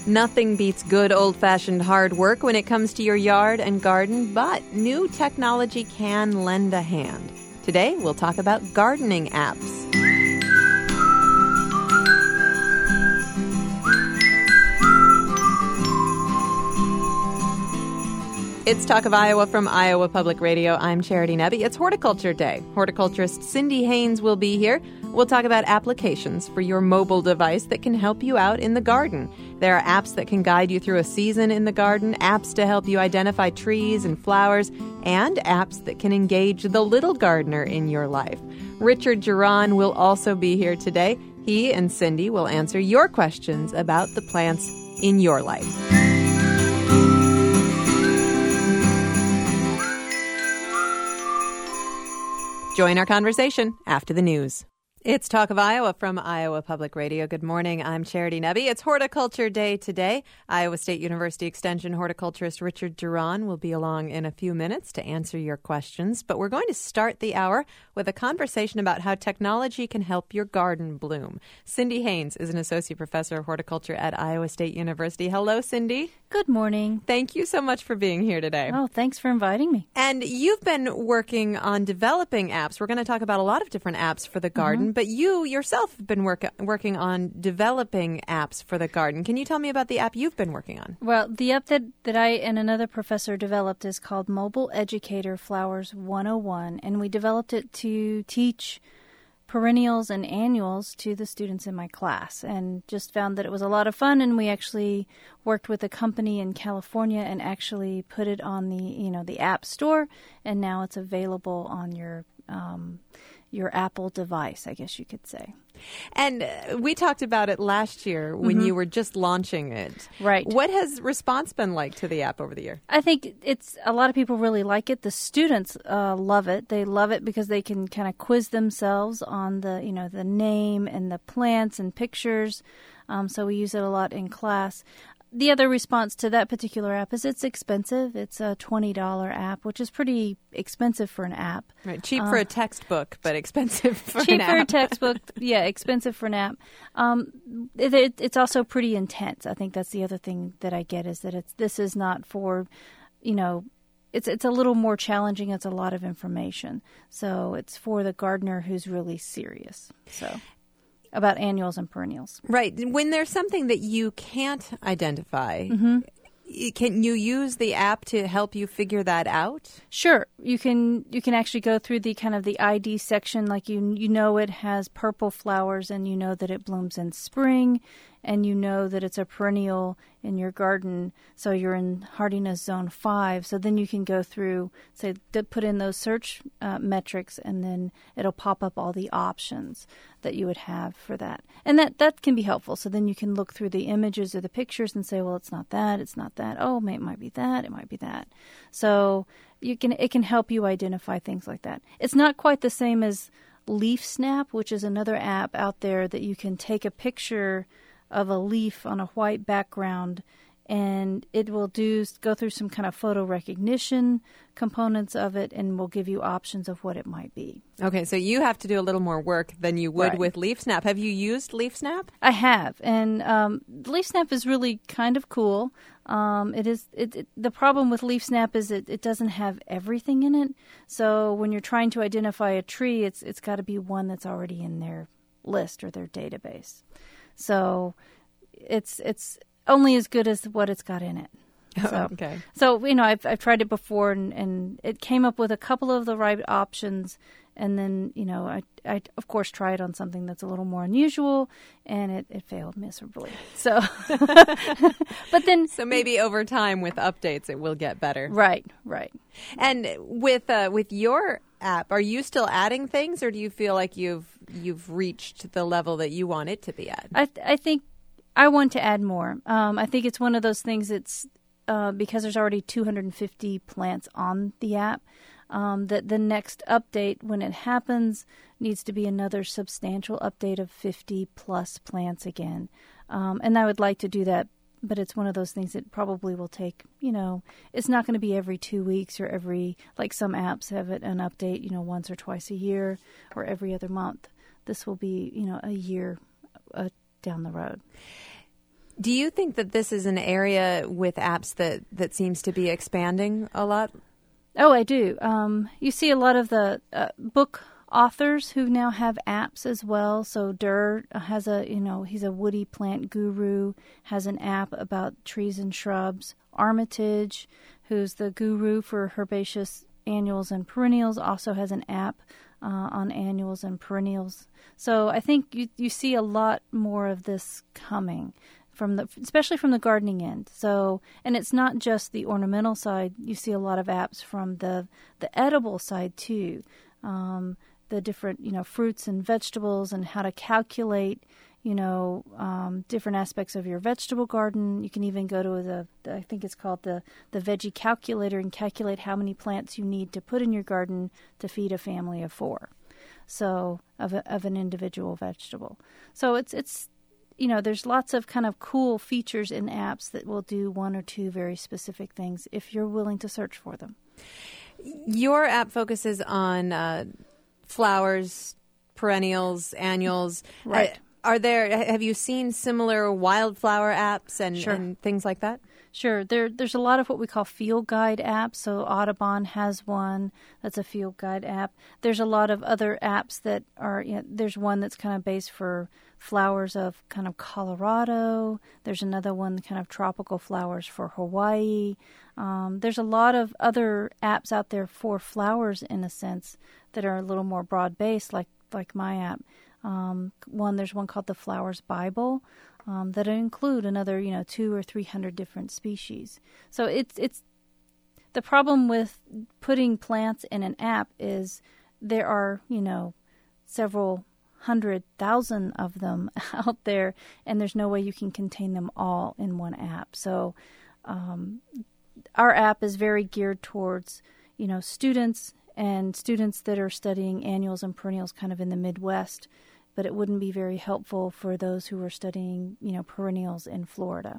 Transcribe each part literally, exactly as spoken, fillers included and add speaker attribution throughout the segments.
Speaker 1: Nothing beats good old-fashioned hard work when it comes to your yard and garden, but new technology can lend a hand. Today, we'll talk about gardening apps. It's Talk of Iowa from Iowa Public Radio. I'm Charity Nebbe. It's Horticulture Day. Horticulturist Cindy Haynes will be here. We'll talk about applications for your mobile device that can help you out in the garden. There are apps that can guide you through a season in the garden, apps to help you identify trees and flowers, and apps that can engage the little gardener in your life. Richard Geron will also be here today. He and Cindy will answer your questions about the plants in your life. Join our conversation after the news. It's Talk of Iowa from Iowa Public Radio. Good morning. I'm Charity Nebbe. It's Horticulture Day today. Iowa State University Extension horticulturist Richard Geron will be along in a few minutes to answer your questions. But we're going to start the hour with a conversation about how technology can help your garden bloom. Cindy Haynes is an associate professor of horticulture at Iowa State University. Hello, Cindy.
Speaker 2: Good morning.
Speaker 1: Thank you so much for being here today.
Speaker 2: Oh, thanks for inviting me.
Speaker 1: And you've been working on developing apps. We're going to talk about a lot of different apps for the garden, mm-hmm. but you yourself have been work- working on developing apps for the garden. Can you tell me about the app you've been working on?
Speaker 2: Well, the app that, that I and another professor developed is called Mobile Educator Flowers one oh one, and we developed it to teach perennials and annuals to the students in my class, and just found that it was a lot of fun. And we actually worked with a company in California and actually put it on the you know the App Store, and now it's available on your um, your Apple device, I guess you could say.
Speaker 1: And uh, we talked about it last year when mm-hmm. you were just launching it.
Speaker 2: Right.
Speaker 1: What has response been like to the app over the year?
Speaker 2: I think it's a lot of people really like it. The students uh, love it. They love it because they can kind of quiz themselves on the, you know, the name and the plants and pictures. Um, so we use it a lot in class. The other response to that particular app is it's expensive. It's a twenty dollars app, which is pretty expensive for an app.
Speaker 1: Right, cheap uh, for a textbook, but expensive for
Speaker 2: cheap
Speaker 1: an app.
Speaker 2: Cheap for a textbook, yeah, expensive for an app. Um, it, it, it's also pretty intense. I think that's the other thing that I get is that it's this is not for, you know, it's it's a little more challenging. It's a lot of information, so it's for the gardener who's really serious. So. About annuals and perennials.
Speaker 1: Right. When there's something that you can't identify,
Speaker 2: mm-hmm.
Speaker 1: can you use the app to help you figure that out?
Speaker 2: Sure. You can you can actually go through the kind of the I D section, like you you know it has purple flowers and you know that it blooms in spring and you know that it's a perennial in your garden, so you're in hardiness zone five. So then you can go through, say, put in those search uh, metrics, and then it'll pop up all the options that you would have for that. And that, that can be helpful. So then you can look through the images or the pictures and say, well, it's not that, it's not that. Oh, it might be that, it might be that. So you can it can help you identify things like that. It's not quite the same as LeafSnap, which is another app out there that you can take a picture of a leaf on a white background, and it will do go through some kind of photo recognition components of it, and will give you options of what it might be.
Speaker 1: Okay, so you have to do a little more work than you would
Speaker 2: right.
Speaker 1: with LeafSnap. Have you used LeafSnap?
Speaker 2: I have, and um, LeafSnap is really kind of cool. Um, it is. It, it, the problem with LeafSnap is it, it doesn't have everything in it. So when you're trying to identify a tree, it's it's got to be one that's already in their list or their database. So it's it's only as good as what it's got in it. So,
Speaker 1: oh, okay.
Speaker 2: So, you know, I've I've tried it before, and, and it came up with a couple of the right options. And then, you know, I, I of course, tried on something that's a little more unusual, and it, it failed miserably. So, but then...
Speaker 1: So maybe over time with updates, it will get better.
Speaker 2: Right, right.
Speaker 1: And with uh, with your app, are you still adding things, or do you feel like you've you've reached the level that you want it to be at?
Speaker 2: I I think I want to add more. Um, I think it's one of those things that's, uh, because there's already two hundred fifty plants on the app, um, that the next update, when it happens, needs to be another substantial update of fifty plus plants again. Um, and I would like to do that, but it's one of those things that probably will take, you know, it's not going to be every two weeks or every, like some apps have it an update, you know, once or twice a year or every other month. This will be, you know, a year uh, down the road.
Speaker 1: Do you think that this is an area with apps that, that seems to be expanding a lot?
Speaker 2: Oh, I do. Um, you see a lot of the uh, book authors who now have apps as well. So Durr has a, you know, he's a woody plant guru, has an app about trees and shrubs. Armitage, who's the guru for herbaceous annuals and perennials, also has an app uh, on annuals and perennials. So I think you you see a lot more of this coming from the, especially from the gardening end. So, and it's not just the ornamental side. You see a lot of apps from the the edible side too. Um, the different, you know, fruits and vegetables and how to calculate, you know, um, different aspects of your vegetable garden. You can even go to the, the, I think it's called the, the veggie calculator, and calculate how many plants you need to put in your garden to feed a family of four. So, of a, of an individual vegetable. So it's, it's, you know, there's lots of kind of cool features in apps that will do one or two very specific things if you're willing to search for them.
Speaker 1: Your app focuses on uh, flowers, perennials, annuals.
Speaker 2: Right.
Speaker 1: Uh, Are there? Have you seen similar wildflower apps and,
Speaker 2: Sure.
Speaker 1: and things like that?
Speaker 2: Sure. There, there's a lot of what we call field guide apps. So Audubon has one that's a field guide app. There's a lot of other apps that are, you know, there's one that's kind of based for flowers of kind of Colorado. There's another one kind of tropical flowers for Hawaii. Um, there's a lot of other apps out there for flowers in a sense that are a little more broad-based, like like my app. Um, one, there's one called the Flowers Bible um, that include another, you know, two or three hundred different species. So it's it's the problem with putting plants in an app is there are, you know, several hundred thousand of them out there, and there's no way you can contain them all in one app. So um, our app is very geared towards, you know, students and students that are studying annuals and perennials kind of in the Midwest. But it wouldn't be very helpful for those who are studying, you know, perennials in Florida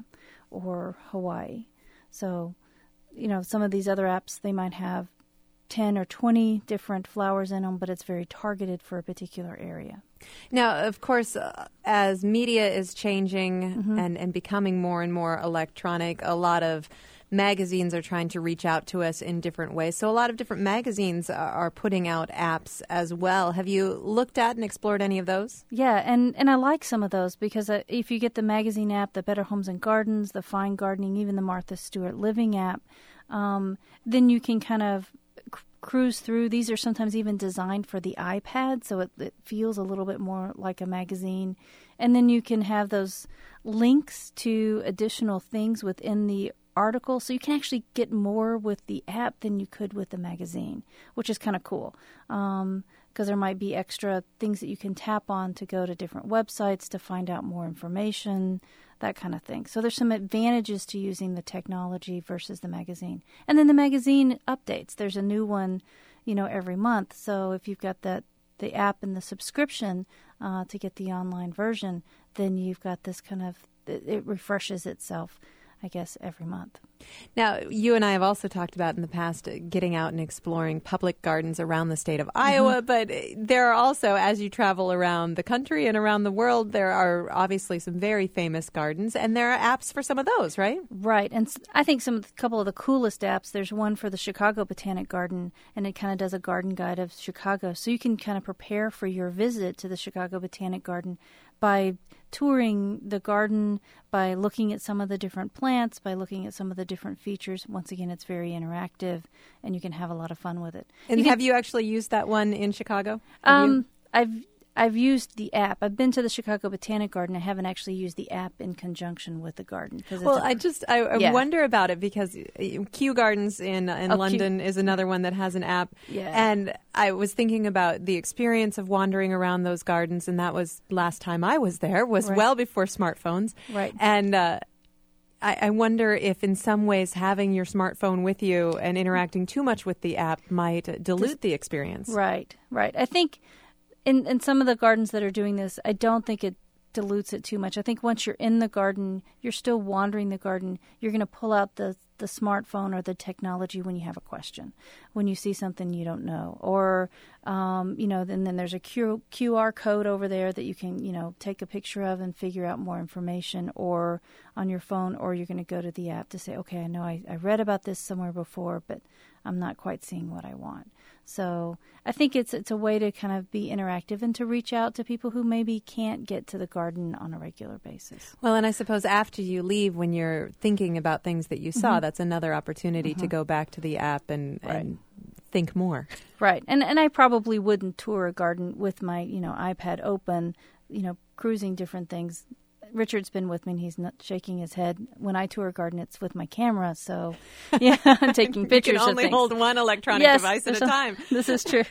Speaker 2: or Hawaii. So, you know, some of these other apps, they might have ten or twenty different flowers in them, but it's very targeted for a particular area.
Speaker 1: Now, of course, uh, as media is changing mm-hmm. and, and becoming more and more electronic, a lot of magazines are trying to reach out to us in different ways. So a lot of different magazines are putting out apps as well. Have you looked at and explored any of those?
Speaker 2: Yeah, and, and I like some of those because uh, if you get the magazine app, the Better Homes and Gardens, the Fine Gardening, even the Martha Stewart Living app, um, then you can kind of c- cruise through. These are sometimes even designed for the iPad, so it, it feels a little bit more like a magazine. And then you can have those links to additional things within the article, so you can actually get more with the app than you could with the magazine, which is kind of cool because um, there might be extra things that you can tap on to go to different websites to find out more information, that kind of thing. So there's some advantages to using the technology versus the magazine. And then the magazine updates. There's a new one, you know, every month. So if you've got that the app and the subscription uh, to get the online version, then you've got this kind of, it, it refreshes itself, I guess, every month.
Speaker 1: Now, you and I have also talked about in the past uh, getting out and exploring public gardens around the state of Iowa, mm-hmm. but there are also, as you travel around the country and around the world, there are obviously some very famous gardens, and there are apps for some of those, right?
Speaker 2: Right, and I think some, a couple of the coolest apps, there's one for the Chicago Botanic Garden, and it kind of does a garden guide of Chicago, so you can kind of prepare for your visit to the Chicago Botanic Garden by touring the garden, by looking at some of the different plants, by looking at some of the different features. Once again, it's very interactive, and you can have a lot of fun with it.
Speaker 1: And
Speaker 2: you
Speaker 1: have
Speaker 2: can,
Speaker 1: you actually used that one in Chicago? Have
Speaker 2: um,
Speaker 1: you?
Speaker 2: I've I've used the app. I've been to the Chicago Botanic Garden. I haven't actually used the app in conjunction with the garden.
Speaker 1: Well,
Speaker 2: it's a,
Speaker 1: I just I, I
Speaker 2: yeah.
Speaker 1: wonder about it because Kew Gardens in in
Speaker 2: oh,
Speaker 1: London
Speaker 2: Kew.
Speaker 1: is another one that has an app.
Speaker 2: Yeah.
Speaker 1: And I was thinking about the experience of wandering around those gardens, and that was last time I was there was
Speaker 2: right.
Speaker 1: well before smartphones.
Speaker 2: Right.
Speaker 1: And uh, I, I wonder if in some ways having your smartphone with you and interacting too much with the app might dilute Just, the experience.
Speaker 2: Right, right. I think in, in some of the gardens that are doing this, I don't think it dilutes it too much. I think once you're in the garden, you're still wandering the garden. You're going to pull out the the smartphone or the technology when you have a question, when you see something you don't know, or um, you know, then then there's a Q, QR code over there that you can, you know, take a picture of and figure out more information, or on your phone, or you're going to go to the app to say, okay, I know I, I read about this somewhere before, but I'm not quite seeing what I want. So I think it's it's a way to kind of be interactive and to reach out to people who maybe can't get to the garden on a regular basis.
Speaker 1: Well, and I suppose after you leave, when you're thinking about things that you saw, mm-hmm. that's another opportunity mm-hmm. to go back to the app and, right. and think more.
Speaker 2: Right. And and I probably wouldn't tour a garden with my, you know, iPad open, you know, cruising different things. Richard's been with me, and he's not shaking his head. When I tour a garden, it's with my camera, so yeah, I'm taking pictures of things.
Speaker 1: You can only hold one electronic
Speaker 2: yes,
Speaker 1: device at a time.
Speaker 2: This is true.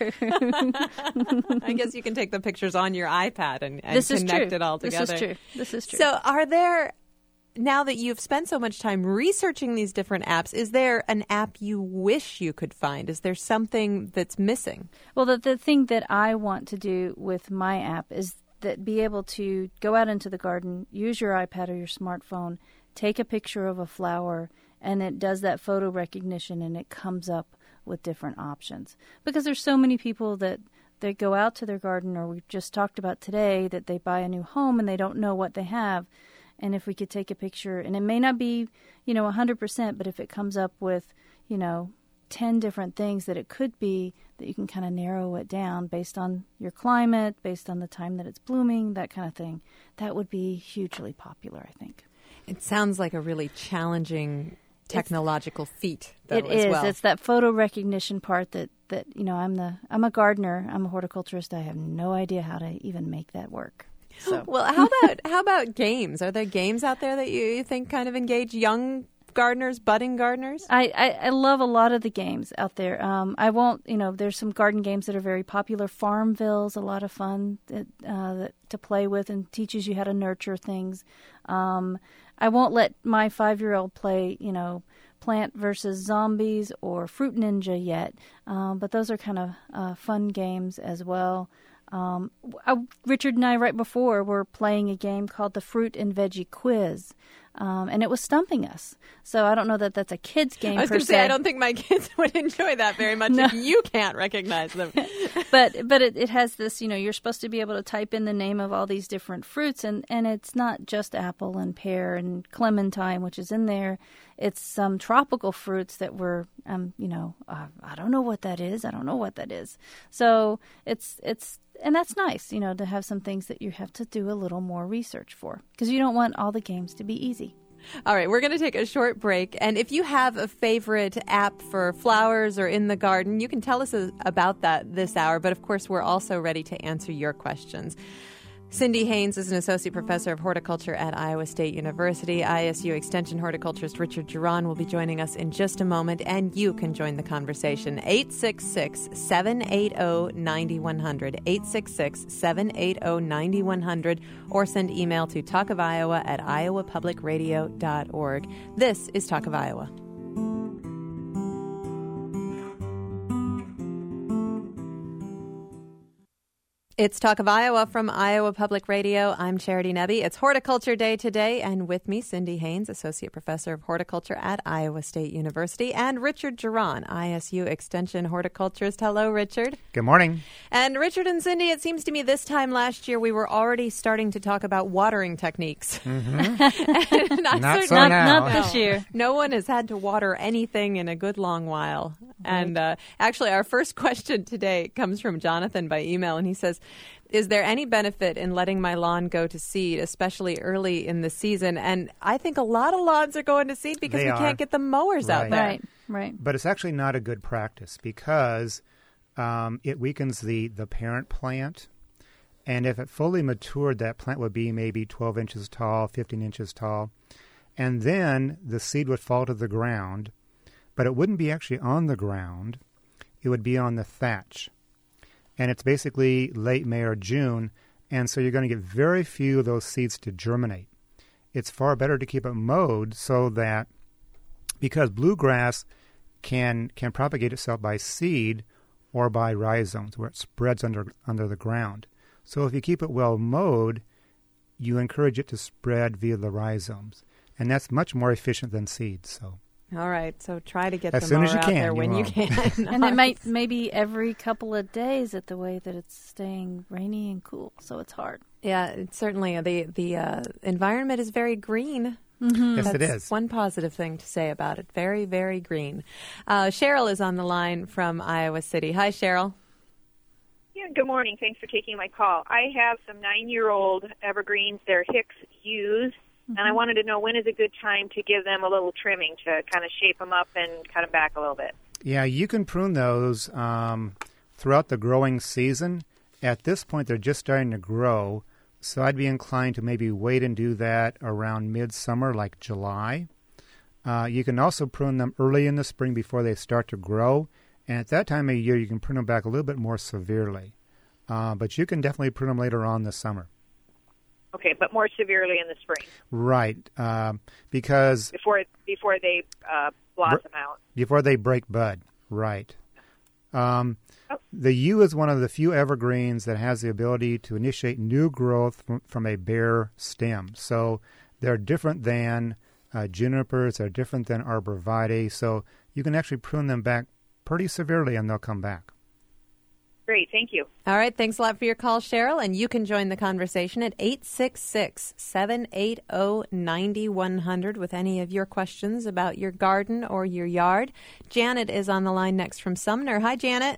Speaker 1: I guess you can take the pictures on your iPad and, and
Speaker 2: this
Speaker 1: connect
Speaker 2: is true.
Speaker 1: it all together.
Speaker 2: This is true. This is true.
Speaker 1: So are there, now that you've spent so much time researching these different apps, is there an app you wish you could find? Is there something that's missing?
Speaker 2: Well, the, the thing that I want to do with my app is that be able to go out into the garden, use your iPad or your smartphone, take a picture of a flower, and it does that photo recognition, and it comes up with different options. Because there's so many people that they go out to their garden, or we just talked about today, that they buy a new home and they don't know what they have. And if we could take a picture, and it may not be, you know, one hundred percent, but if it comes up with, you know, ten different things that it could be, that you can kind of narrow it down based on your climate, based on the time that it's blooming, that kind of thing, that would be hugely popular, I think.
Speaker 1: It sounds like a really challenging technological it's, feat, though,
Speaker 2: it
Speaker 1: as
Speaker 2: is.
Speaker 1: well.
Speaker 2: It's that photo recognition part that, that, you know, I'm the I'm a gardener, I'm a horticulturist, I have no idea how to even make that work. So.
Speaker 1: Well, how about how about games? Are there games out there that you, you think kind of engage young gardeners, budding gardeners?
Speaker 2: I, I, I love a lot of the games out there. Um, I won't, you know, there's some garden games that are very popular. Farmville's a lot of fun that, uh, that, to play with and teaches you how to nurture things. Um, I won't let my five-year-old play, you know, Plant versus Zombies or Fruit Ninja yet, um, but those are kind of uh, fun games as well. Um, I, Richard and I, right before, were playing a game called the Fruit and Veggie Quiz. Um, and it was stumping us. So I don't know that that's a kid's game.
Speaker 1: I was
Speaker 2: per
Speaker 1: going to
Speaker 2: se.
Speaker 1: say, I don't think my kids would enjoy that very much
Speaker 2: no.
Speaker 1: if you can't recognize them.
Speaker 2: but but it, it has this, you know, you're supposed to be able to type in the name of all these different fruits. And, and it's not just apple and pear and clementine, which is in there. It's some tropical fruits that were, um, you know, uh, I don't know what that is. I don't know what that is. So it's it's. And that's nice, you know, to have some things that you have to do a little more research for, because you don't want all the games to be easy.
Speaker 1: All right, we're going to take a short break. And if you have a favorite app for flowers or in the garden, you can tell us about that this hour. But of course, we're also ready to answer your questions. Cindy Haynes is an associate professor of horticulture at Iowa State University. I S U Extension horticulturist Richard Geron will be joining us in just a moment, and you can join the conversation. eight six six, seven eight zero, nine one zero zero, eight six six, seven eight zero, nine one zero zero, or send email to talk of iowa at iowa public radio dot org. This is Talk of Iowa. It's Talk of Iowa from Iowa Public Radio. I'm Charity Nebbe. It's Horticulture Day today, and with me, Cindy Haynes, Associate Professor of Horticulture at Iowa State University, and Richard Geron, I S U Extension horticulturist. Hello, Richard.
Speaker 3: Good morning.
Speaker 1: And Richard and Cindy, it seems to me this time last year we were already starting to talk about watering techniques.
Speaker 3: Mm-hmm.
Speaker 1: not
Speaker 3: not
Speaker 1: so
Speaker 3: not,
Speaker 2: now. Not
Speaker 1: no.
Speaker 2: this year.
Speaker 1: No one has had to water anything in a good long while. Right. And uh, actually, our first question today comes from Jonathan by email, and he says, is there any benefit in letting my lawn go to seed, especially early in the season? And I think a lot of lawns are going to seed because
Speaker 3: they
Speaker 1: we
Speaker 3: are.
Speaker 1: can't get the mowers
Speaker 3: right.
Speaker 1: out there.
Speaker 2: Right, right.
Speaker 3: But it's actually not a good practice because um, it weakens the, the parent plant. And if it fully matured, that plant would be maybe twelve inches tall, fifteen inches tall. And then the seed would fall to the ground, but it wouldn't be actually on the ground. It would be on the thatch. And it's basically late May or June, and so you're going to get very few of those seeds to germinate. It's far better to keep it mowed so that, because bluegrass can can propagate itself by seed or by rhizomes, where it spreads under under the ground. So if you keep it well mowed, you encourage it to spread via the rhizomes, and that's much more efficient than seeds. So
Speaker 1: All right, so try to get
Speaker 3: as
Speaker 1: the
Speaker 3: soon
Speaker 1: mower
Speaker 3: as you
Speaker 1: out
Speaker 3: can,
Speaker 1: there
Speaker 3: you
Speaker 1: when you
Speaker 3: will.
Speaker 1: can.
Speaker 2: And it might maybe every couple of days at the way that it's staying rainy and cool, so it's hard.
Speaker 1: Yeah, it's certainly the the uh, environment is very green.
Speaker 2: Mm-hmm.
Speaker 3: Yes,
Speaker 1: That's
Speaker 3: it is.
Speaker 1: one positive thing to say about it. Very, very green. Uh, Cheryl is on the line from Iowa City. Hi, Cheryl.
Speaker 4: Yeah, good morning. Thanks for taking my call. I have some nine-year-old evergreens. They're Hicks Hughes, mm-hmm. and I wanted to know when is a good time to give them a little trimming to kind of shape them up and cut them back a little bit.
Speaker 3: Yeah, you can prune those um, throughout the growing season. At this point, they're just starting to grow, so I'd be inclined to maybe wait and do that around midsummer, like July. Uh, you can also prune them early in the spring before they start to grow, and at that time of year, you can prune them back a little bit more severely. Uh, but you can definitely prune them later on this summer.
Speaker 4: Okay, but more severely in the spring.
Speaker 3: Right, uh, because...
Speaker 4: Before before they uh, blossom
Speaker 3: br-
Speaker 4: out.
Speaker 3: Before they break bud, right. Um,
Speaker 4: oh.
Speaker 3: The yew is one of the few evergreens that has the ability to initiate new growth from, from a bare stem. So they're different than uh, junipers, they're different than arborvitae, so you can actually prune them back pretty severely and they'll come back.
Speaker 4: Great, thank you.
Speaker 1: All right, thanks a lot for your call, Cheryl, and you can join the conversation at eight six six, seven eight zero, nine one zero zero with any of your questions about your garden or your yard. Janet is on the line next from Sumner. Hi, Janet.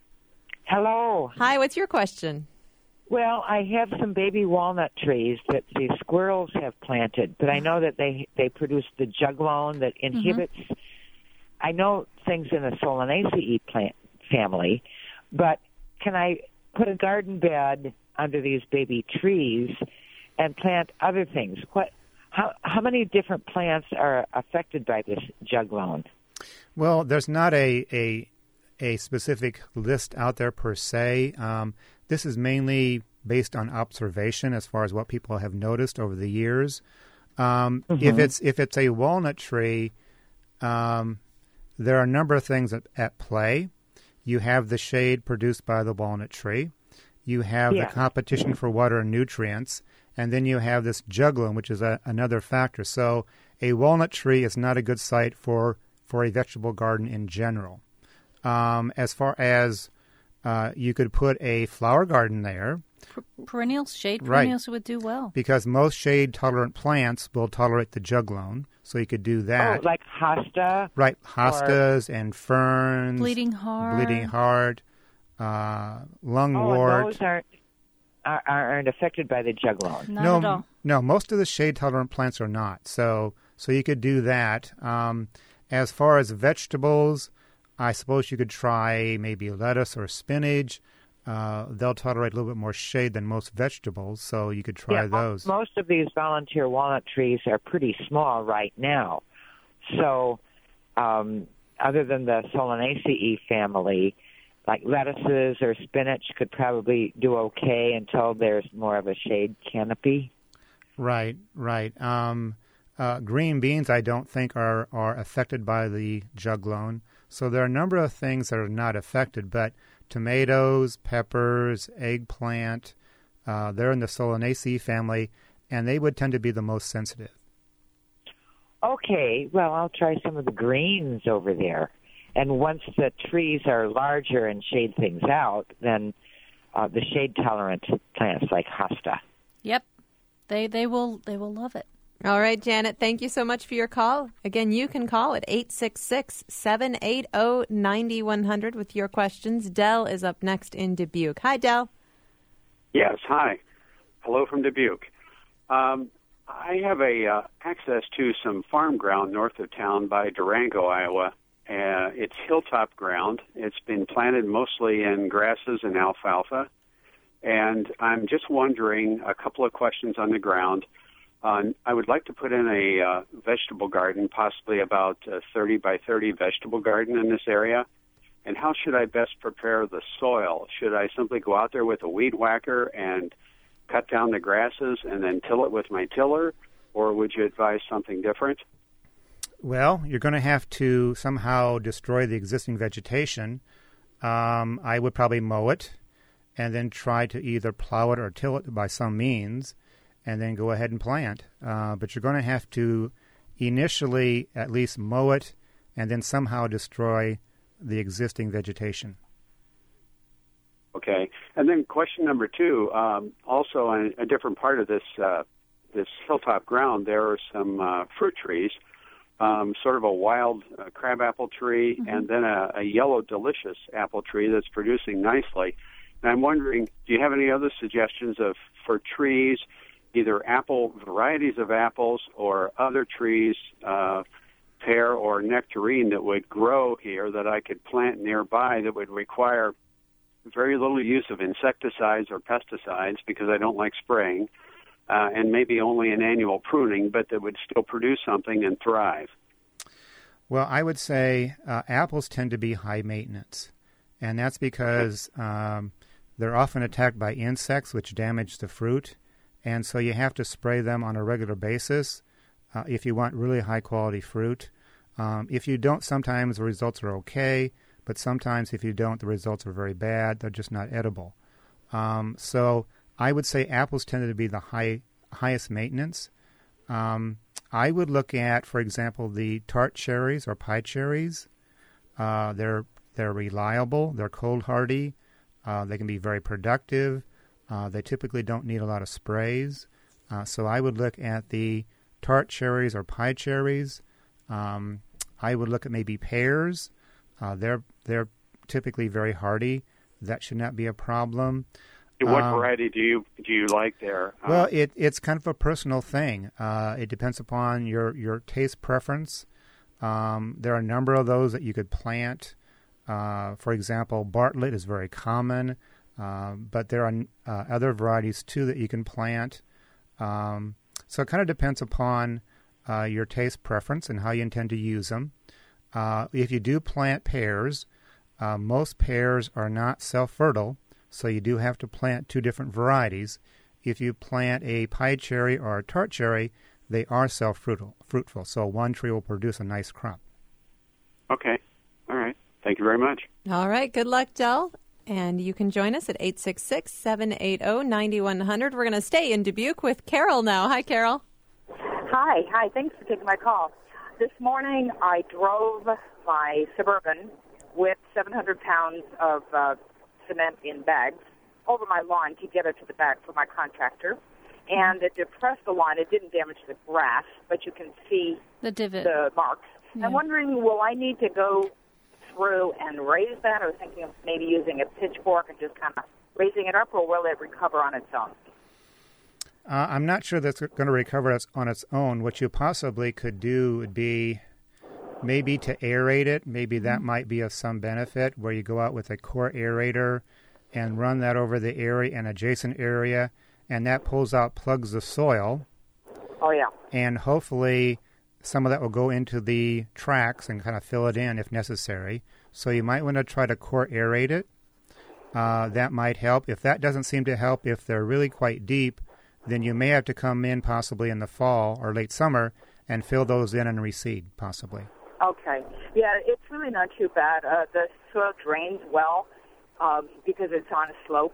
Speaker 5: Hello.
Speaker 1: Hi, what's your question?
Speaker 5: Well, I have some baby walnut trees that the squirrels have planted, but I know that they they produce the juglone that inhibits. Mm-hmm. I know things in the Solanaceae plant family, but can I put a garden bed under these baby trees and plant other things? What? How how many different plants are affected by this juglone?
Speaker 3: Well, there's not a a, a specific list out there per se. Um, this is mainly based on observation as far as what people have noticed over the years. Um, mm-hmm. If it's if it's a walnut tree, um, there are a number of things at, at play. You have the shade produced by the walnut tree. You have yeah. the competition for water and nutrients. And then you have this juglone, which is a, another factor. So a walnut tree is not a good site for, for a vegetable garden in general. Um, as far as uh, you could put a flower garden there.
Speaker 2: Per- perennials, shade
Speaker 3: right.
Speaker 2: perennials would do well.
Speaker 3: Because most shade-tolerant plants will tolerate the juglone. So you could do that.
Speaker 5: Oh, like hosta?
Speaker 3: Right, hostas or... and ferns.
Speaker 2: Bleeding heart.
Speaker 3: Bleeding heart, uh, lungwort.
Speaker 5: Oh, those aren't, are, aren't affected by the juglone?
Speaker 2: Not
Speaker 3: no,
Speaker 2: at all.
Speaker 3: No, most of the shade-tolerant plants are not. So so you could do that. Um, as far as vegetables, I suppose you could try maybe lettuce or spinach. Uh, they'll tolerate a little bit more shade than most vegetables, so you could try
Speaker 5: yeah,
Speaker 3: those.
Speaker 5: Most of these volunteer walnut trees are pretty small right now. So um, other than the Solanaceae family, like lettuces or spinach could probably do okay until there's more of a shade canopy.
Speaker 3: Right, right. Um, uh, green beans, I don't think, are, are affected by the juglone. So there are a number of things that are not affected, but tomatoes, peppers, eggplant, uh, they're in the Solanaceae family, and they would tend to be the most sensitive.
Speaker 5: Okay, well, I'll try some of the greens over there. And once the trees are larger and shade things out, then uh, the shade-tolerant plants like hosta.
Speaker 2: Yep, they they will they will love it.
Speaker 1: All right, Janet, thank you so much for your call. Again, you can call at eight six six, seven eight zero, nine one zero zero with your questions. Dell is up next in Dubuque. Hi, Dell.
Speaker 6: Yes, hi. Hello from Dubuque. Um, I have a uh, access to some farm ground north of town by Durango, Iowa. Uh, it's hilltop ground. It's been planted mostly in grasses and alfalfa. And I'm just wondering a couple of questions on the ground. Uh, I would like to put in a uh, vegetable garden, possibly about a thirty by thirty vegetable garden in this area. And how should I best prepare the soil? Should I simply go out there with a weed whacker and cut down the grasses and then till it with my tiller? Or would you advise something different?
Speaker 3: Well, you're going to have to somehow destroy the existing vegetation. Um, I would probably mow it and then try to either plow it or till it by some means, and then go ahead and plant. Uh, but you're going to have to initially at least mow it and then somehow destroy the existing vegetation.
Speaker 6: Okay. And then question number two, um, also on a different part of this uh, this hilltop ground, there are some uh, fruit trees, um, sort of a wild uh, crabapple tree, mm-hmm. and then a, a yellow delicious apple tree that's producing nicely. And I'm wondering, do you have any other suggestions of for trees, either apple varieties of apples or other trees, uh, pear or nectarine, that would grow here that I could plant nearby that would require very little use of insecticides or pesticides because I don't like spraying, uh, and maybe only an annual pruning, but that would still produce something and thrive?
Speaker 3: Well, I would say uh, apples tend to be high maintenance, and that's because um, they're often attacked by insects which damage the fruit, and so you have to spray them on a regular basis uh, if you want really high-quality fruit. Um, if you don't, sometimes the results are okay, but sometimes if you don't, the results are very bad. They're just not edible. Um, so I would say apples tend to be the high, highest maintenance. Um, I would look at, for example, the tart cherries or pie cherries. Uh, they're they're reliable. They're cold hardy. Uh, they can be very productive. Uh, they typically don't need a lot of sprays. Uh, so I would look at the tart cherries or pie cherries. Um, I would look at maybe pears. Uh, they're they're typically very hardy. That should not be a problem.
Speaker 6: What
Speaker 3: um,
Speaker 6: variety do you do you like there? Uh,
Speaker 3: well, it it's kind of a personal thing. Uh, it depends upon your, your taste preference. Um, there are a number of those that you could plant. Uh, for example, Bartlett is very common, uh, but there are uh, other varieties too that you can plant. Um, so it kind of depends upon uh, your taste preference and how you intend to use them. Uh, if you do plant pears, uh, most pears are not self-fertile, so you do have to plant two different varieties. If you plant a pie cherry or a tart cherry, they are self-fruitful, fruitful, so one tree will produce a nice crop.
Speaker 6: Okay. All right. Thank you very much.
Speaker 1: All right. Good luck, Del. And you can join us at eight six six, seven eight zero, nine one zero zero. We're going to stay in Dubuque with Carol now. Hi, Carol.
Speaker 7: Hi. Hi. Thanks for taking my call. This morning I drove my Suburban with seven hundred pounds of uh, cement in bags over my lawn to get it to the back for my contractor. And it depressed the lawn. It didn't damage the grass, but you can see
Speaker 2: the divot,
Speaker 7: the marks.
Speaker 2: Yeah.
Speaker 7: I'm wondering, will I need to go through and raise that, or thinking of maybe using a pitchfork and just kind of raising it up, or will it recover on its own?
Speaker 3: Uh, I'm not sure that's going to recover on its own. What you possibly could do would be maybe to aerate it. Maybe that mm-hmm. might be of some benefit, where you go out with a core aerator and run that over the area and adjacent area, and that pulls out, plugs the soil.
Speaker 7: Oh, yeah.
Speaker 3: And hopefully some of that will go into the tracks and kind of fill it in if necessary. So you might want to try to core aerate it. Uh, that might help. If that doesn't seem to help, if they're really quite deep, then you may have to come in possibly in the fall or late summer and fill those in and reseed, possibly.
Speaker 7: Okay. Yeah, it's really not too bad. Uh, the soil drains well um, because it's on a slope.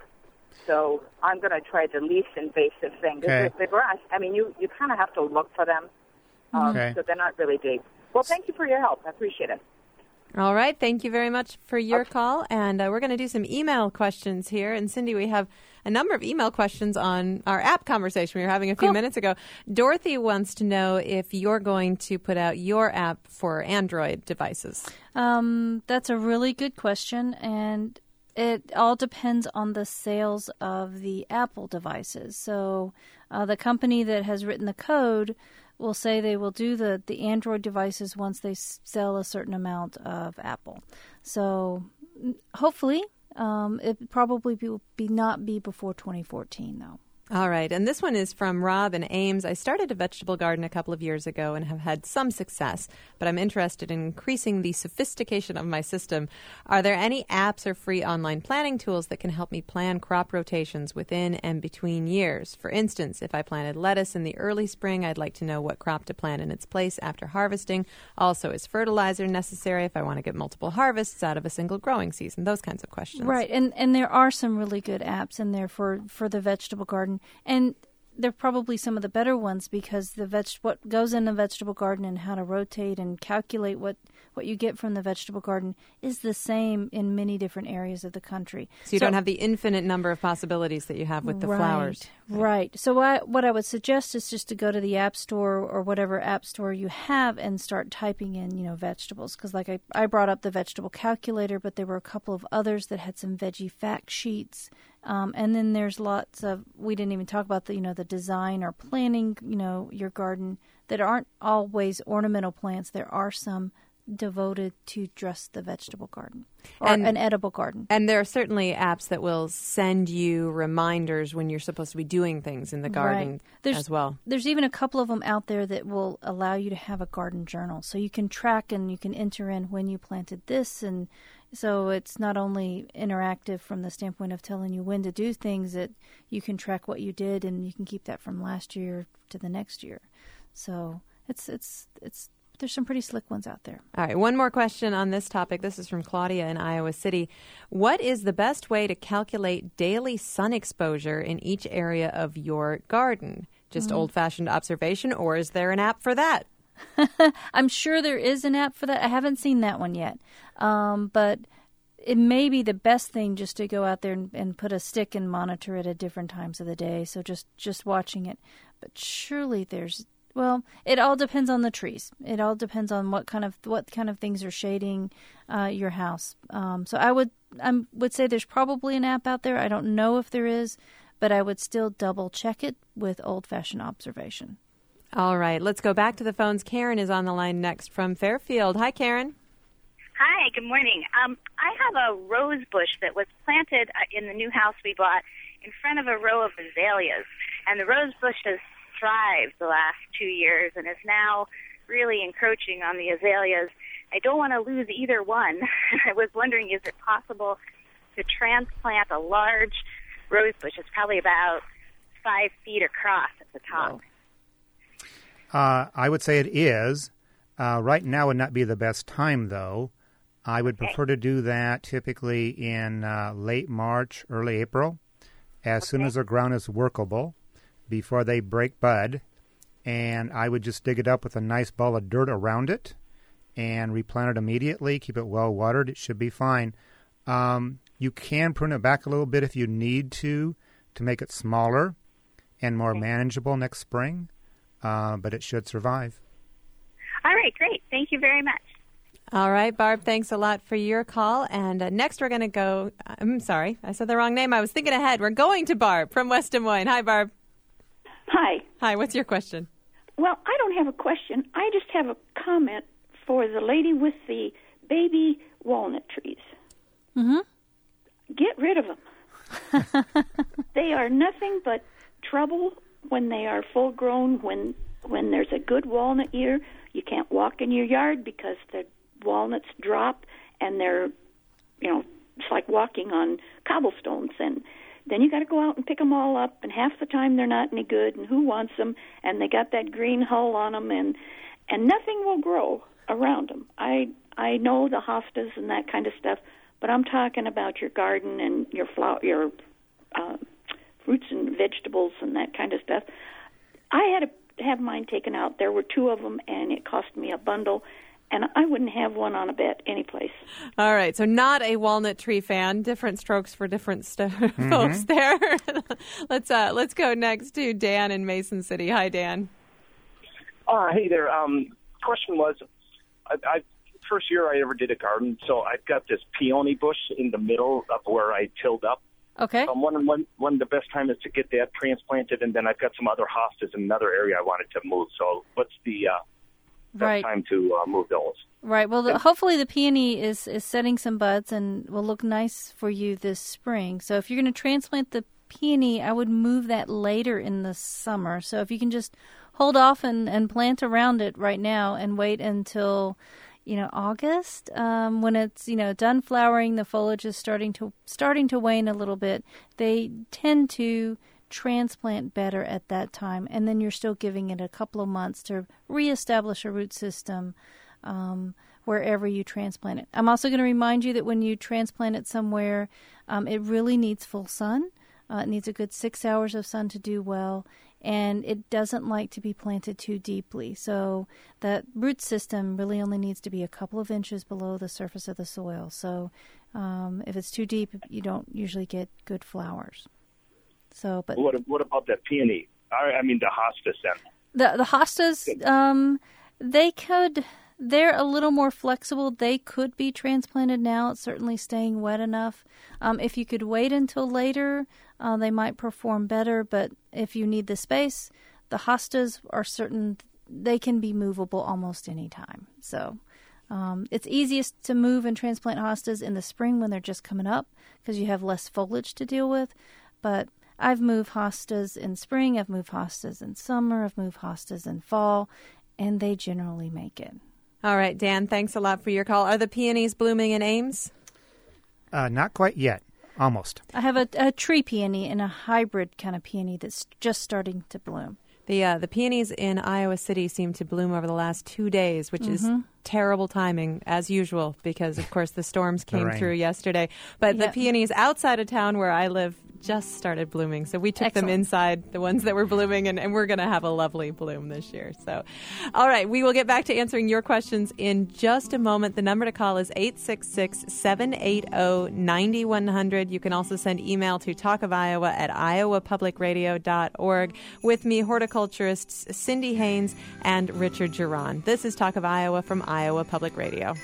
Speaker 7: So I'm going to try the least invasive thing.
Speaker 3: Okay.
Speaker 7: The, the grass, I mean, you, you kind of have to look for them, um,
Speaker 3: okay.
Speaker 7: so they're not really deep. Well, thank you for your help. I appreciate it.
Speaker 1: All right. Thank you very much for your
Speaker 7: okay.
Speaker 1: call. And uh, we're going to do some email questions here. And Cindy, we have a number of email questions on our app conversation we were having a few
Speaker 2: cool.
Speaker 1: minutes ago. Dorothy wants to know if you're going to put out your app for Android devices.
Speaker 2: Um, that's a really good question, and it all depends on the sales of the Apple devices. So uh, the company that has written the code will say they will do the, the Android devices once they sell a certain amount of Apple. So hopefully um, it probably will be not be before twenty fourteen, though.
Speaker 1: All right. And this one is from Rob in Ames. I started a vegetable garden a couple of years ago and have had some success, but I'm interested in increasing the sophistication of my system. Are there any apps or free online planning tools that can help me plan crop rotations within and between years? For instance, if I planted lettuce in the early spring, I'd like to know what crop to plant in its place after harvesting. Also, is fertilizer necessary if I want to get multiple harvests out of a single growing season? Those kinds of questions.
Speaker 2: Right. And and there are some really good apps in there for, for the vegetable garden. And they're probably some of the better ones because the veg what goes in a vegetable garden and how to rotate and calculate what, what you get from the vegetable garden is the same in many different areas of the country.
Speaker 1: So you
Speaker 2: so,
Speaker 1: don't have the infinite number of possibilities that you have with the
Speaker 2: right,
Speaker 1: flowers.
Speaker 2: Right. So I, what I would suggest is just to go to the App Store or whatever App Store you have and start typing in, you know, vegetables. Because like I, I brought up the vegetable calculator, but there were a couple of others that had some veggie fact sheets. Um, and then there's lots of, we didn't even talk about the, you know, the design or planning, you know, your garden that aren't always ornamental plants. There are some devoted to just the vegetable garden or
Speaker 1: and,
Speaker 2: an edible garden.
Speaker 1: And there are certainly apps that will send you reminders when you're supposed to be doing things in the garden
Speaker 2: right.
Speaker 1: as well.
Speaker 2: There's even a couple of them out there that will allow you to have a garden journal. So you can track and you can enter in when you planted this. And so it's not only interactive from the standpoint of telling you when to do things, that you can track what you did and you can keep that from last year to the next year. So it's it's it's there's some pretty slick ones out there.
Speaker 1: All right, one more question on this topic. This is from Claudia in Iowa City. What is the best way to calculate daily sun exposure in each area of your garden? Just mm. old-fashioned observation, or is there an app for that?
Speaker 2: I'm sure there is an app for that. I haven't seen that one yet. Um, but it may be the best thing just to go out there and, and put a stick and monitor it at different times of the day. So just, just watching it. But surely there's Well, it all depends on the trees. It all depends on what kind of what kind of things are shading uh, your house. Um, so I would I would say there's probably an app out there. I don't know if there is, but I would still double check it with old-fashioned observation.
Speaker 1: All right, let's go back to the phones. Karen is on the line next from Fairfield. Hi, Karen.
Speaker 8: Hi, good morning. Um, I have a rose bush that was planted in the new house we bought in front of a row of azaleas, and the rose bush has thrived the last two years and is now really encroaching on the azaleas. I don't want to lose either one. I was wondering, is it possible to transplant a large rose bush? It's probably about five feet across at the top.
Speaker 3: Uh, I would say it is. Uh, right now would not be the best time, though. I would prefer to do that typically in uh, late March, early April, as okay. soon as the ground is workable, before they break bud, and I would just dig it up with a nice ball of dirt around it and replant it immediately. Keep it well watered. It should be fine. Um, you can prune it back a little bit if you need to, to make it smaller and more manageable next spring, uh, but it should survive.
Speaker 8: All right, great. Thank you very much.
Speaker 1: All right, Barb, thanks a lot for your call. And uh, next we're going to go, I'm sorry, I said the wrong name. I was thinking ahead. We're going to Barb from West Des Moines. Hi, Barb.
Speaker 9: Hi.
Speaker 1: Hi, what's your question?
Speaker 9: Well, I don't have a question. I just have a comment for the lady with the baby walnut trees.
Speaker 2: Mm-hmm.
Speaker 9: Get rid of them. They are nothing but trouble when they are full grown. When when there's a good walnut year, you can't walk in your yard because the walnuts drop and they're, you know, it's like walking on cobblestones. And then you got to go out and pick them all up, and half the time they're not any good, and who wants them? And they got that green hull on them, and and nothing will grow around them. I I know the hostas and that kind of stuff, but I'm talking about your garden and your flower, your uh, fruits and vegetables and that kind of stuff. I had to have mine taken out. There were two of them, and it cost me a bundle. And I wouldn't have one on a bet anyplace.
Speaker 1: All right, so not a walnut tree fan. Different strokes for different st- mm-hmm. folks there. let's uh, let's go next to Dan in Mason City. Hi, Dan.
Speaker 10: Uh, hey there. Um, question was, I, I first year I ever did a garden, so I've got this peony bush in the middle of where I tilled up.
Speaker 2: Okay.
Speaker 10: So I'm wondering when, when the best time is to get that transplanted, and then I've got some other hostas in another area I wanted to move. So what's the uh, best
Speaker 2: right.
Speaker 10: time to uh, move those?
Speaker 2: Right. Well, the, hopefully the peony is, is setting some buds and will look nice for you this spring. So if you're going to transplant the peony, I would move that later in the summer. So if you can just hold off and, and plant around it right now and wait until, you know, August, um, when it's, you know, done flowering, the foliage is starting to starting to wane a little bit. They tend to transplant better at that time, and then you're still giving it a couple of months to reestablish a root system um, wherever you transplant it. I'm also going to remind you that when you transplant it somewhere, um, it really needs full sun. Uh, it needs a good six hours of sun to do well, and it doesn't like to be planted too deeply. So that root system really only needs to be a couple of inches below the surface of the soil. So um, if it's too deep, you don't usually get good flowers. So, but
Speaker 10: what what about the peony? I, I mean the hostas then.
Speaker 2: The the hostas, um, they could. They're a little more flexible. They could be transplanted now. It's certainly staying wet enough. Um, if you could wait until later, uh, they might perform better. But if you need the space, the hostas are certain. They can be movable almost any time. So um, it's easiest to move and transplant hostas in the spring when they're just coming up because you have less foliage to deal with. But I've moved hostas in spring. I've moved hostas in summer. I've moved hostas in fall, and they generally make it.
Speaker 1: All right, Dan, thanks a lot for your call. Are the peonies blooming in Ames?
Speaker 3: Uh, not quite yet. Almost.
Speaker 2: I have a, a tree peony and a hybrid kind of peony that's just starting to bloom.
Speaker 1: The uh, the peonies in Iowa City seem to bloom over the last two days, which mm-hmm. is terrible timing, as usual, because, of course, the storms came the through yesterday. But yep. the peonies outside of town where I live just started blooming. So we took Excellent. them inside, the ones that were blooming, and, and we're going to have a lovely bloom this year. So, all right, we will get back to answering your questions in just a moment. The number to call is eight six six, seven eight zero, nine one zero zero. You can also send email to talk of iowa at iowa public radio dot org. With me, horticulturists Cindy Haynes and Richard Geron. This is Talk of Iowa from Iowa Public Radio.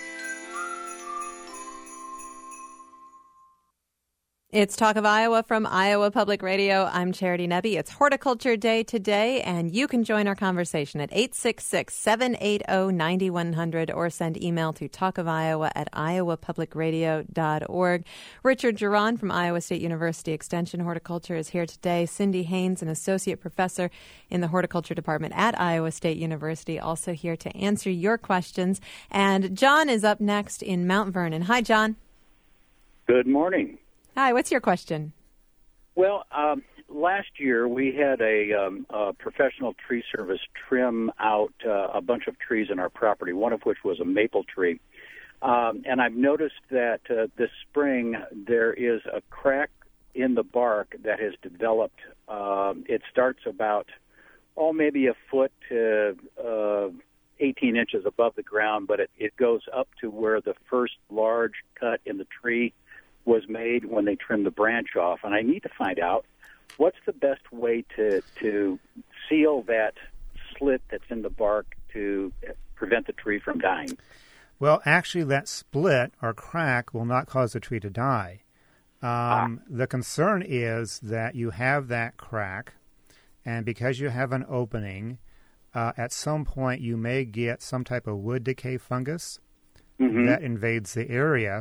Speaker 1: It's Talk of Iowa from Iowa Public Radio. I'm Charity Nebbe. It's Horticulture Day today, and you can join our conversation at eight six six, seven eight zero, nine one zero zero or send email to talkofiowa at iowa public radio dot org. Richard Geron from Iowa State University Extension Horticulture is here today. Cindy Haynes, an associate professor in the horticulture department at Iowa State University, also here to answer your questions. And John is up next in Mount Vernon. Hi, John.
Speaker 11: Good morning.
Speaker 1: Hi, what's your question?
Speaker 11: Well, um, last year we had a, um, a professional tree service trim out uh, a bunch of trees in our property, one of which was a maple tree. Um, and I've noticed that uh, this spring there is a crack in the bark that has developed. Uh, it starts about, oh, maybe a foot to uh, eighteen inches above the ground, but it, it goes up to where the first large cut in the tree was made when they trimmed the branch off. And I need to find out what's the best way to to seal that slit that's in the bark to prevent the tree from dying.
Speaker 3: Well, actually, that split or crack will not cause the tree to die. Um, ah. The concern is that you have that crack, and because you have an opening, uh, at some point you may get some type of wood decay fungus mm-hmm. that invades the area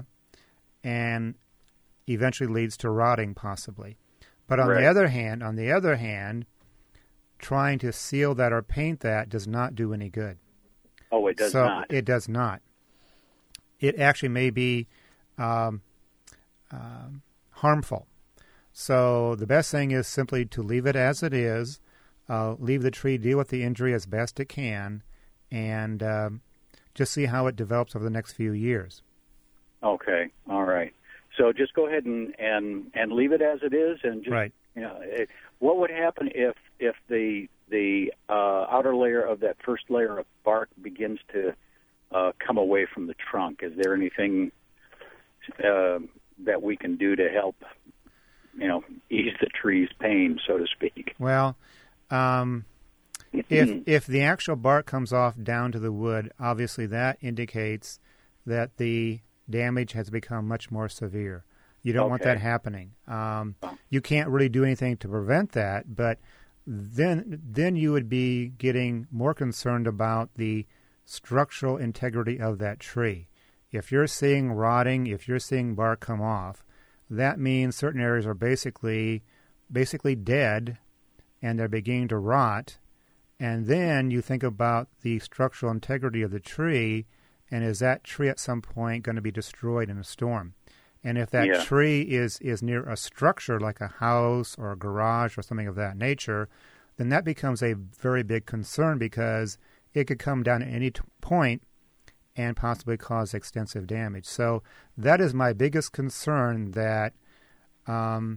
Speaker 3: and eventually leads to rotting, possibly. But on right. the other hand, on the other hand, trying to seal that or paint that does not do any good.
Speaker 11: Oh, it does
Speaker 3: so
Speaker 11: not.
Speaker 3: It does not. It actually may be um, um, harmful. So the best thing is simply to leave it as it is, uh, leave the tree deal with the injury as best it can, and um, just see how it develops over the next few years.
Speaker 11: Okay, all right. So just go ahead and, and, and leave it as it is, and just
Speaker 3: right.
Speaker 11: you know, it, what would happen if if the the uh, outer layer of that first layer of bark begins to uh, come away from the trunk? Is there anything uh, that we can do to help, you know, ease the tree's pain, so to speak?
Speaker 3: Well, um, if if the actual bark comes off down to the wood, obviously that indicates that the damage has become much more severe. You don't okay. want that happening. Um, you can't really do anything to prevent that, but then then you would be getting more concerned about the structural integrity of that tree. If you're seeing rotting, if you're seeing bark come off, that means certain areas are basically basically dead and they're beginning to rot. And then you think about the structural integrity of the tree, and is that tree at some point going to be destroyed in a storm? And if that yeah. tree is, is near a structure like a house or a garage or something of that nature, then that becomes a very big concern because it could come down at any t- point and possibly cause extensive damage. So that is my biggest concern, that um,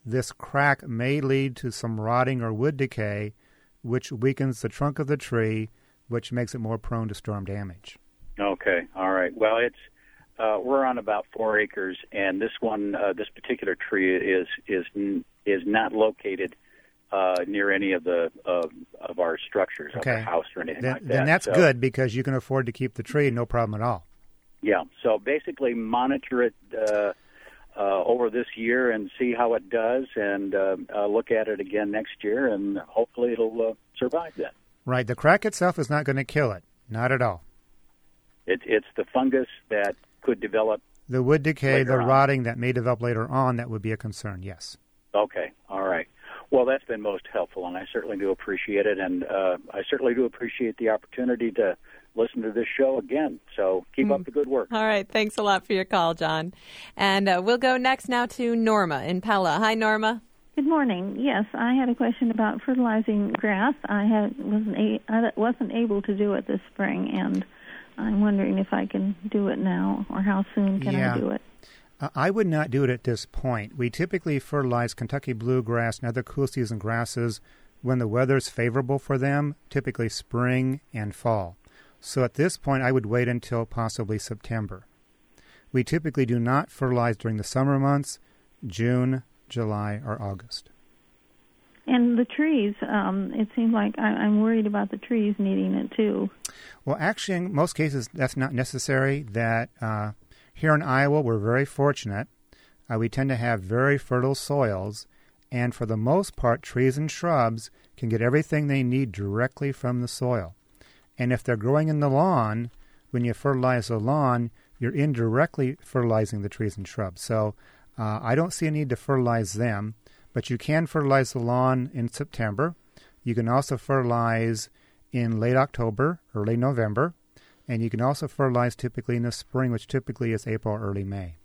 Speaker 3: this crack may lead to some rotting or wood decay, which weakens the trunk of the tree, which makes it more prone to storm damage.
Speaker 11: Okay, all right. Well, it's uh, we're on about four acres, and this one, uh, this particular tree is is is not located uh, near any of the uh, of our structures,
Speaker 3: okay.
Speaker 11: of the house or anything
Speaker 3: then,
Speaker 11: like that.
Speaker 3: Then that's
Speaker 11: so,
Speaker 3: good because you can afford to keep the tree, no problem at all.
Speaker 11: Yeah. So basically, monitor it uh, uh, over this year and see how it does, and uh, uh, look at it again next year, and hopefully it'll uh, survive that.
Speaker 3: Right. The crack itself is not going to kill it. Not at all.
Speaker 11: It, it's the fungus that could develop.
Speaker 3: The wood decay, the
Speaker 11: on.
Speaker 3: rotting that may develop later on, that would be a concern, yes.
Speaker 11: Okay. All right. Well, that's been most helpful, and I certainly do appreciate it, and uh, I certainly do appreciate the opportunity to listen to this show again. So keep mm. up the good work.
Speaker 1: All right. Thanks a lot for your call, John. And uh, we'll go next now to Norma in Pella. Hi, Norma.
Speaker 12: Good morning. Yes, I had a question about fertilizing grass. I had wasn't a, I wasn't able to do it this spring, and I'm wondering if I can do it now, or how soon can
Speaker 3: yeah.
Speaker 12: I do it?
Speaker 3: Uh, I would not do it at this point. We typically fertilize Kentucky bluegrass and other cool season grasses when the weather is favorable for them, typically spring and fall. So at this point, I would wait until possibly September. We typically do not fertilize during the summer months, June, July, or August.
Speaker 12: And the trees, um, it seems like I, I'm worried about the trees needing it too.
Speaker 3: Well, actually, in most cases, that's not necessary. That uh, here in Iowa, we're very fortunate. Uh, we tend to have very fertile soils, and for the most part, trees and shrubs can get everything they need directly from the soil. And if they're growing in the lawn, when you fertilize the lawn, you're indirectly fertilizing the trees and shrubs. So uh, I don't see a need to fertilize them, but you can fertilize the lawn in September. You can also fertilize in late October, early November, and you can also fertilize typically in the spring, which typically is April, early May.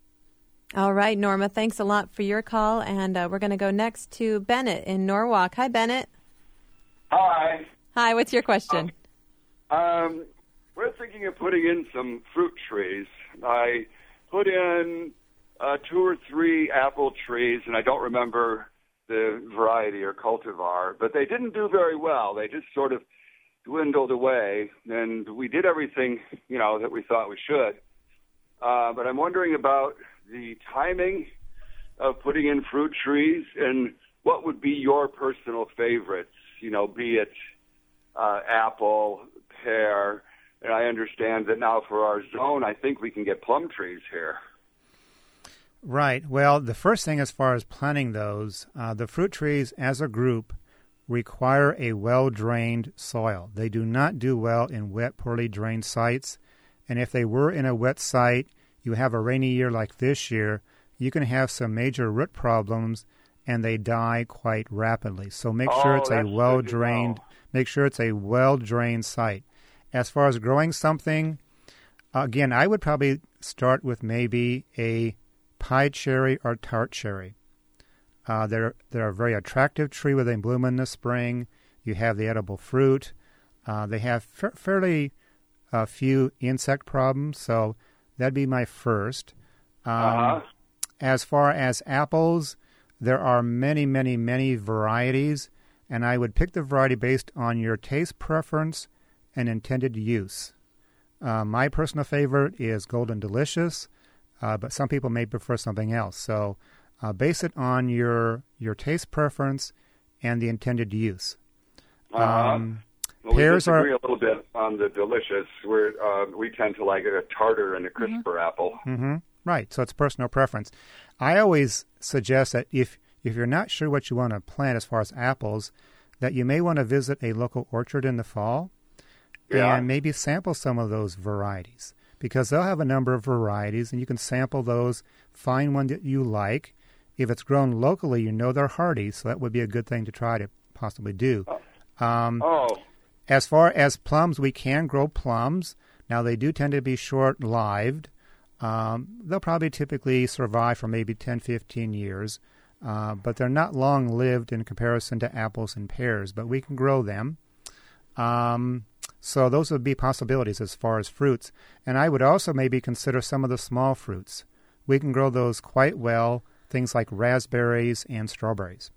Speaker 1: All right, Norma, thanks a lot for your call, and uh, we're going to go next to Bennett in Norwalk. Hi, Bennett.
Speaker 13: Hi.
Speaker 1: Hi, what's your question?
Speaker 13: Um, um, we're thinking of putting in some fruit trees. I put in uh, two or three apple trees, and I don't remember the variety or cultivar, but they didn't do very well. They just sort of dwindled away, and we did everything, you know, that we thought we should. Uh, but I'm wondering about the timing of putting in fruit trees, and what would be your personal favorites, you know, be it uh, apple, pear, and I understand that now for our zone, I think we can get plum trees here.
Speaker 3: Right. Well, the first thing as far as planting those, uh, the fruit trees as a group require a well-drained soil. They do not do well in wet, poorly drained sites. And if they were in a wet site, you have a rainy year like this year, you can have some major root problems, and they die quite rapidly. So make
Speaker 13: oh,
Speaker 3: sure it's a
Speaker 13: well-drained,
Speaker 3: make sure it's a well-drained site. As far as growing something, again, I would probably start with maybe a pie cherry or tart cherry. Uh, they're, they're a very attractive tree where they bloom in the spring. You have the edible fruit. Uh, they have fa- fairly uh, few insect problems, so that'd be my first. Um,
Speaker 13: uh-huh.
Speaker 3: As far as apples, there are many, many, many varieties, and I would pick the variety based on your taste preference and intended use. Uh, my personal favorite is Golden Delicious, uh, but some people may prefer something else. So uh, base it on your your taste preference and the intended use.
Speaker 13: Uh-huh.
Speaker 3: Um,
Speaker 13: well,
Speaker 3: pears
Speaker 13: we disagree
Speaker 3: are
Speaker 13: a little bit on the delicious. We're, uh, we tend to like a tartar and a crisper
Speaker 3: mm-hmm.
Speaker 13: apple.
Speaker 3: Mm-hmm. Right, so it's personal preference. I always suggest that if, if you're not sure what you want to plant as far as apples, that you may want to visit a local orchard in the fall
Speaker 13: yeah.
Speaker 3: and maybe sample some of those varieties, because they'll have a number of varieties, and you can sample those, find one that you like. If it's grown locally, you know they're hardy, so that would be a good thing to try to possibly do. Um,
Speaker 13: oh.
Speaker 3: As far as plums, we can grow plums. Now, they do tend to be short-lived. Um, they'll probably typically survive for maybe ten, fifteen years, uh, but they're not long-lived in comparison to apples and pears, but we can grow them. Um, so those would be possibilities as far as fruits. And I would also maybe consider some of the small fruits. We can grow those quite well. things like raspberries and strawberries.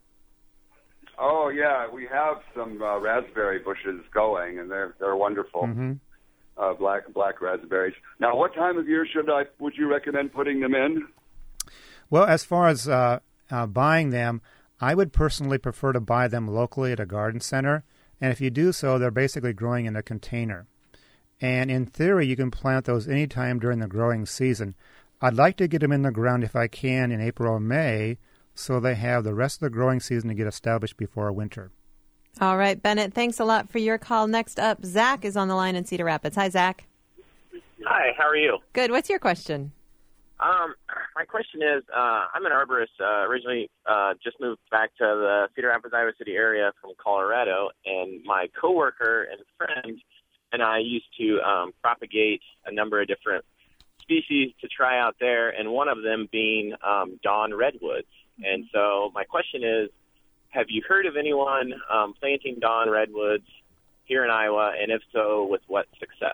Speaker 13: Oh yeah, we have some uh, raspberry bushes going, and they're they're wonderful.
Speaker 3: Mm-hmm.
Speaker 13: Uh, black black raspberries. Now, what time of year should I would you recommend putting them in?
Speaker 3: Well, as far as uh, uh, buying them, I would personally prefer to buy them locally at a garden center. And if you do so, they're basically growing in a container. And in theory, you can plant those anytime during the growing season. I'd like to get them in the ground if I can in April or May, so they have the rest of the growing season to get established before winter.
Speaker 1: All right, Bennett, thanks a lot for your call. Next up, Zach is on the line in Cedar Rapids. Hi, Zach.
Speaker 14: Hi, how are you?
Speaker 1: Good. What's your question?
Speaker 14: Um, my question is, uh, I'm an arborist. Uh, originally, uh, just moved back to the Cedar Rapids, Iowa City area from Colorado, and my coworker and friend and I used to um, propagate a number of different species to try out there, and one of them being um, dawn redwoods. And so my question is, have you heard of anyone um, planting dawn redwoods here in Iowa, and if so, with what success?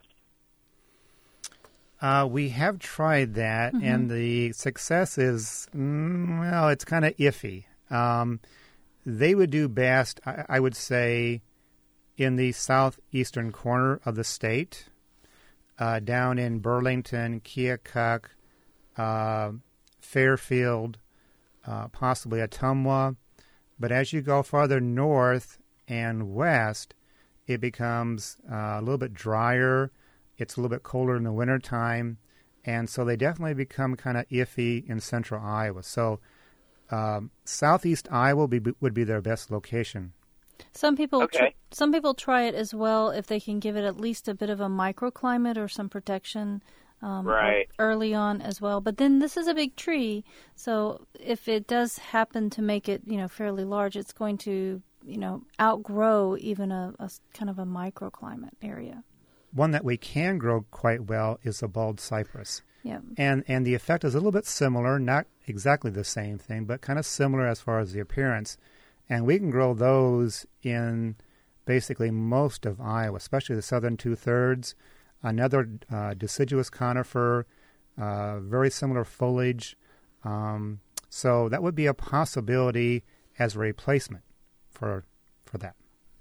Speaker 3: Uh, we have tried that, mm-hmm. and the success is, mm, well, it's kind of iffy. Um, they would do best, I, I would say, in the southeastern corner of the state, uh, down in Burlington, Keokuk, uh, Fairfield, uh, possibly Ottumwa. But as you go farther north and west, it becomes uh, a little bit drier. It's a little bit colder in the wintertime, and so they definitely become kind of iffy in central Iowa. So um, southeast Iowa be, would be their best location.
Speaker 2: Some people,
Speaker 14: okay.
Speaker 2: tr- some people try it as well if they can give it at least a bit of a microclimate or some protection um,
Speaker 14: right.
Speaker 2: early on as well. But then this is a big tree, so if it does happen to make it, you know, fairly large, it's going to, you know, outgrow even a, a kind of a microclimate area.
Speaker 3: One that we can grow quite well is a bald cypress.
Speaker 2: Yeah.
Speaker 3: And and the effect is a little bit similar, not exactly the same thing, but kind of similar as far as the appearance. And we can grow those in basically most of Iowa, especially the southern two-thirds. Another uh, deciduous conifer, uh, very similar foliage. Um, so that would be a possibility as a replacement for for that.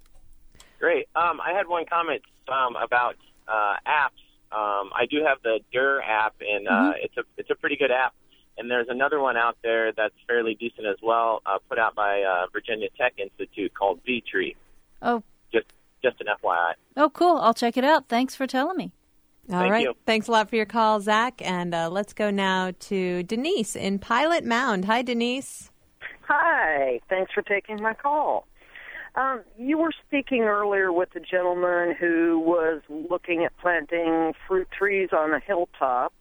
Speaker 14: Great. Um, I had one comment um, about uh, apps. Um, I do have the D U R app, and uh, mm-hmm. it's a it's a pretty good app. And there's another one out there that's fairly decent as well, uh, put out by uh, Virginia Tech Institute called V-Tree.
Speaker 2: Oh.
Speaker 14: Just just an F Y I.
Speaker 2: Oh, cool. I'll check it out. Thanks for telling me.
Speaker 1: All
Speaker 14: Thank
Speaker 1: right.
Speaker 14: you.
Speaker 1: Thanks a lot for your call, Zach. And uh, let's go now to Denise in Pilot Mound. Hi, Denise.
Speaker 15: Hi. Thanks for taking my call. Um, you were speaking earlier with a gentleman who was looking at planting fruit trees on a hilltop,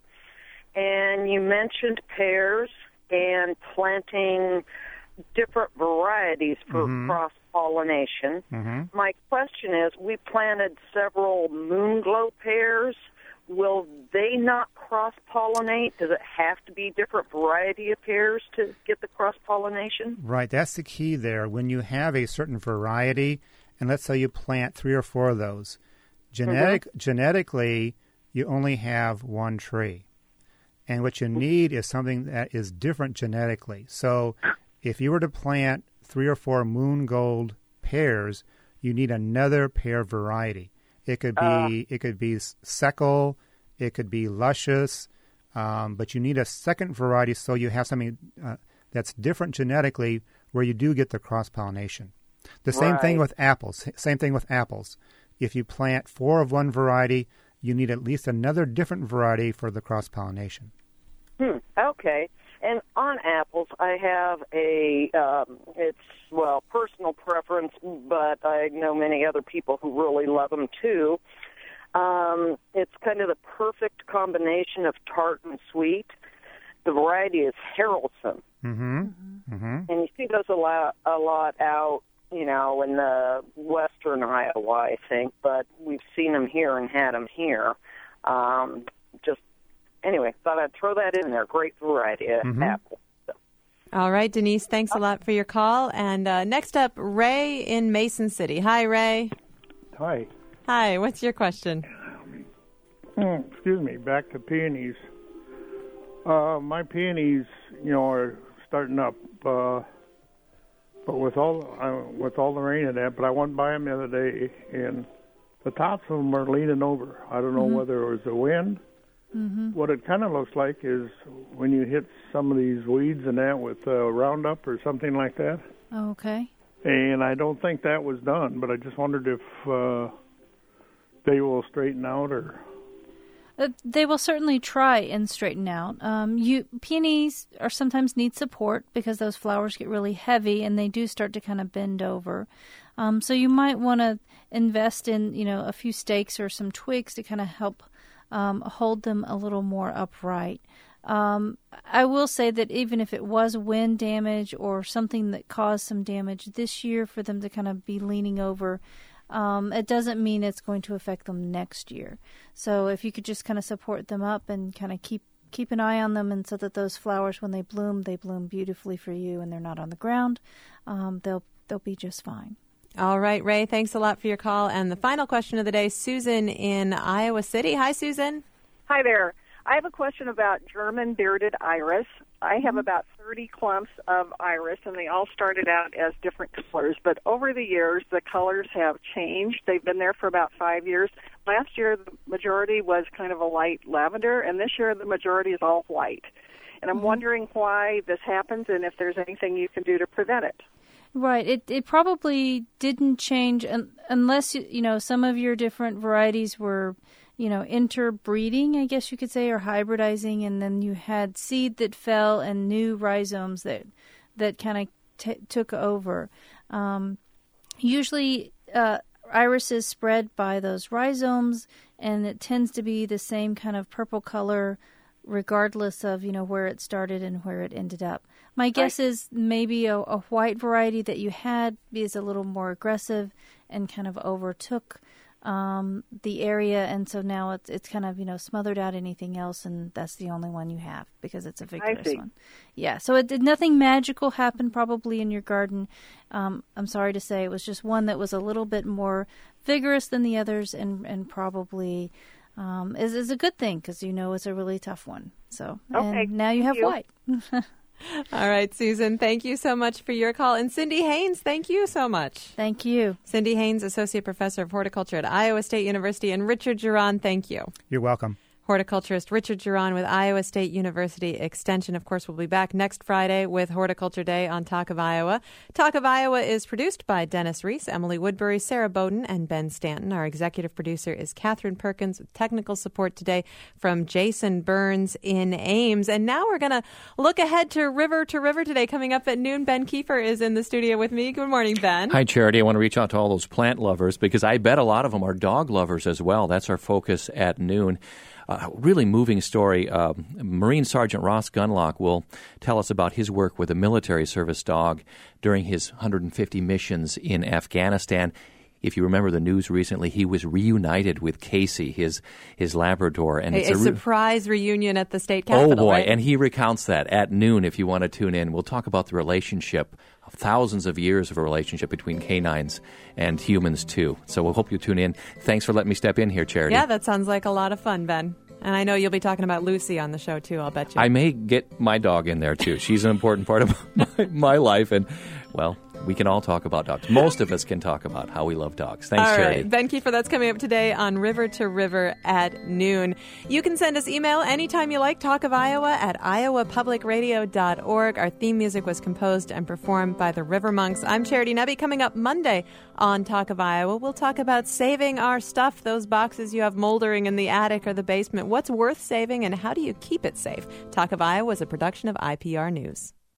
Speaker 15: and you mentioned pears and planting different varieties for
Speaker 3: mm-hmm.
Speaker 15: cross-pollination.
Speaker 3: Mm-hmm.
Speaker 15: My question is, we planted several moonglow pears. Will they not cross-pollinate? Does it have to be different variety of pears to get the cross-pollination?
Speaker 3: Right, that's the key there. When you have a certain variety, and let's say you plant three or four of those, genetic mm-hmm. genetically, you only have one tree. And what you need is something that is different genetically. So if you were to plant three or four moon gold pears, you need another pear variety. It could be uh, it could be Seckel, it could be Luscious, um, but you need a second variety so you have something uh, that's different genetically where you do get the cross-pollination. The same
Speaker 15: right.
Speaker 3: thing with apples. Same thing with apples. If you plant four of one variety, you need at least another different variety for the cross-pollination.
Speaker 15: Hmm. Okay. And on apples, I have a, um, it's, well, personal preference, but I know many other people who really love them too. Um, it's kind of the perfect combination of tart and sweet. The variety is Haralson.
Speaker 3: Mm-hmm. Mm-hmm.
Speaker 15: And you see those a lot, a lot out, you know, in the western Iowa, I think, but we've seen them here and had them here. Um, just Anyway, thought I'd throw that in there. Great variety of
Speaker 3: mm-hmm.
Speaker 15: apple. So.
Speaker 1: All right, Denise, thanks a lot for your call. And uh, next up, Ray in Mason City. Hi, Ray.
Speaker 16: Hi.
Speaker 1: Hi, what's your question?
Speaker 16: Mm, excuse me, back to peonies. Uh, my peonies you know, are starting up. Uh, but with all uh, with all the rain and that, but I went by them the other day, and the tops of them are leaning over. I don't know mm-hmm. whether it was the wind.
Speaker 2: Mm-hmm.
Speaker 16: What it kind of looks like is when you hit some of these weeds and that with uh, Roundup or something like that.
Speaker 2: Okay.
Speaker 16: And I don't think that was done, but I just wondered if uh, they will straighten out or...
Speaker 2: Uh, they will certainly try and straighten out. Um, you peonies are sometimes need support because those flowers get really heavy and they do start to kind of bend over. Um, so you might want to invest in, you know, a few stakes or some twigs to kind of help Um, hold them a little more upright. Um, I will say that even if it was wind damage or something that caused some damage this year for them to kind of be leaning over, um, it doesn't mean it's going to affect them next year. So if you could just kind of support them up and kind of keep keep an eye on them, and so that those flowers, when they bloom, they bloom beautifully for you and they're not on the ground, um, they'll they'll be just fine.
Speaker 1: All right, Ray, thanks a lot for your call. And the final question of the day, Susan in Iowa City. Hi, Susan.
Speaker 17: Hi there. I have a question about German bearded iris. I have about thirty clumps of iris, and they all started out as different colors. But over the years, the colors have changed. They've been there for about five years. Last year, the majority was kind of a light lavender, and this year the majority is all white. And I'm mm-hmm. wondering why this happens and if there's anything you can do to prevent it.
Speaker 2: Right. It it probably didn't change un- unless, you know, some of your different varieties were, you know, interbreeding, I guess you could say, or hybridizing, and then you had seed that fell and new rhizomes that that kind of t- took over. Um, usually uh, irises spread by those rhizomes, and it tends to be the same kind of purple color regardless of, you know, where it started and where it ended up. My guess I, is maybe a, a white variety that you had is a little more aggressive and kind of overtook um, the area, and so now it's it's kind of, you know, smothered out anything else, and that's the only one you have because it's a vigorous one. Yeah, so it did nothing magical happen probably in your garden. Um, I'm sorry to say it was just one that was a little bit more vigorous than the others, and and probably. Um, is is a good thing because you know it's a really tough one. So
Speaker 17: okay.
Speaker 2: And now you have
Speaker 17: you.
Speaker 2: white.
Speaker 1: All right, Susan, thank you so much for your call. And Cindy Haynes, thank you so much.
Speaker 2: Thank you.
Speaker 1: Cindy Haynes, Associate Professor of Horticulture at Iowa State University. And Richard Giron, thank you.
Speaker 3: You're welcome.
Speaker 1: Horticulturist Richard Giron with Iowa State University Extension. Of course, we'll be back next Friday with Horticulture Day on Talk of Iowa. Talk of Iowa is produced by Dennis Reese, Emily Woodbury, Sarah Bowden, and Ben Stanton. Our executive producer is Catherine Perkins, with technical support today from Jason Burns in Ames. And now we're going to look ahead to River to River today. Coming up at noon, Ben Kiefer is in the studio with me. Good morning, Ben.
Speaker 18: Hi, Charity. I want to reach out to all those plant lovers because I bet a lot of them are dog lovers as well. That's our focus at noon. A uh, really moving story. Uh, Marine Sergeant Ross Gunlock will tell us about his work with a military service dog during his one hundred fifty missions in Afghanistan. If you remember the news recently, he was reunited with Casey, his his Labrador. And
Speaker 1: a,
Speaker 18: it's
Speaker 1: a,
Speaker 18: a re-
Speaker 1: surprise reunion at the state capitol.
Speaker 18: Oh, boy.
Speaker 1: Right?
Speaker 18: And he recounts that at noon if you want to tune in. We'll talk about the relationship, thousands of years of a relationship between canines and humans, too. So we'll hope you tune in. Thanks for letting me step in here, Charity.
Speaker 1: Yeah, that sounds like a lot of fun, Ben. And I know you'll be talking about Lucy on the show, too, I'll bet you.
Speaker 18: I may get my dog in there, too. She's an important part of my, my life. And, well, we can all talk about dogs. Most of us can talk about how we love dogs. Thanks,
Speaker 1: all
Speaker 18: Charity.
Speaker 1: Right. Ben Kiefer, that's coming up today on River to River at noon. You can send us email anytime you like, Talk of Iowa at iowa public radio dot org. Our theme music was composed and performed by the River Monks. I'm Charity Nebbe. Coming up Monday on Talk of Iowa, we'll talk about saving our stuff, those boxes you have moldering in the attic or the basement. What's worth saving and how do you keep it safe? Talk of Iowa is a production of I P R News.